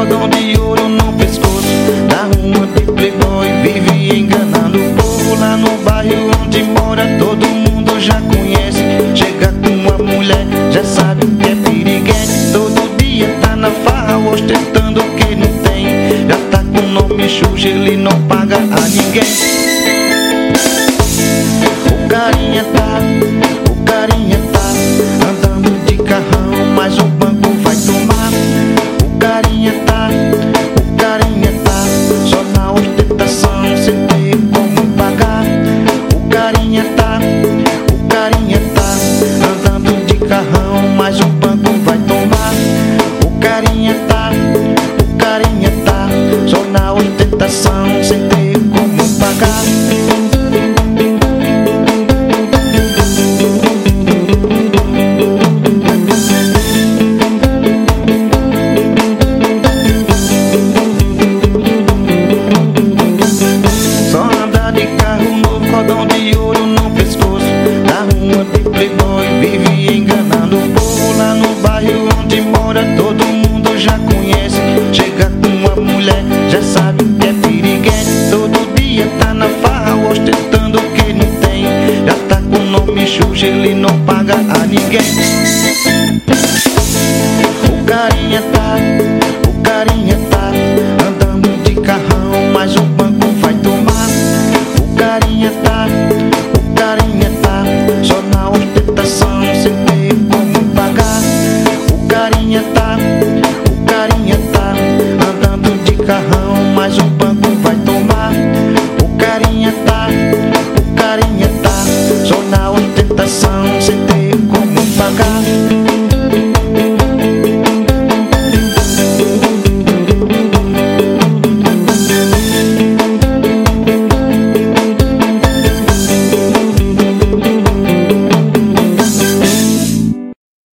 cordão de ouro no pescoço, da rua de playboy, vive enganando o povo. Lá no bairro onde mora todo mundo já conhece. Chega com uma mulher, já sabe que é piriguete. Todo dia tá na farra ostentando o que não tem. Já tá com o nome sujo, ele não paga a ninguém. O carinha tá andando de carrão, mas o banco vai tomar. O carinha tá só na ostentação, sem ter como pagar. O carinha tá andando de carrão, mas o banco vai tomar. O carinha tá só na ostentação, sem ter como pagar. Cordão de ouro no pescoço, da rua de playboy, vive enganando o povo. Lá no bairro onde mora todo mundo já conhece. Chega com uma mulher, já sabe que é piriguete. Todo dia tá na farra ostentando o que não tem. Já tá com o nome sujo, ele não paga a ninguém. O carinha